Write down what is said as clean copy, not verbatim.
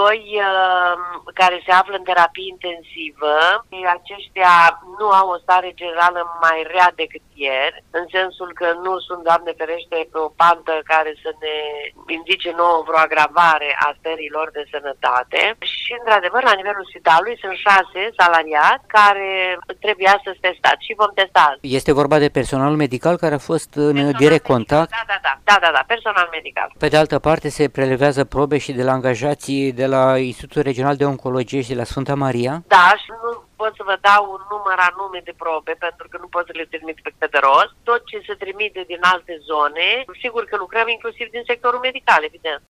doi care se află în terapie intensivă. Aceștia nu au o stare generală mai rea decât ieri, în sensul că nu sunt, Doamne ferește, pe o pantă care să ne indice nouă vreo agravare a stărilor de sănătate. Și, într-adevăr, la nivelul spitalului sunt 6 salariați care trebuia să testați și vom testa. Este vorba de personal medical care a fost în direct contact? Da, personal medical. Pe de altă parte, se prelevează probe și de la angajații de la Institutul Regional de Oncologie și de la Sfânta Maria? Da, și nu pot să vă dau un număr anume de probe, pentru că nu pot să le trimit pe de rost. Tot ce se trimite din alte zone, sigur că lucrăm inclusiv din sectorul medical, evident.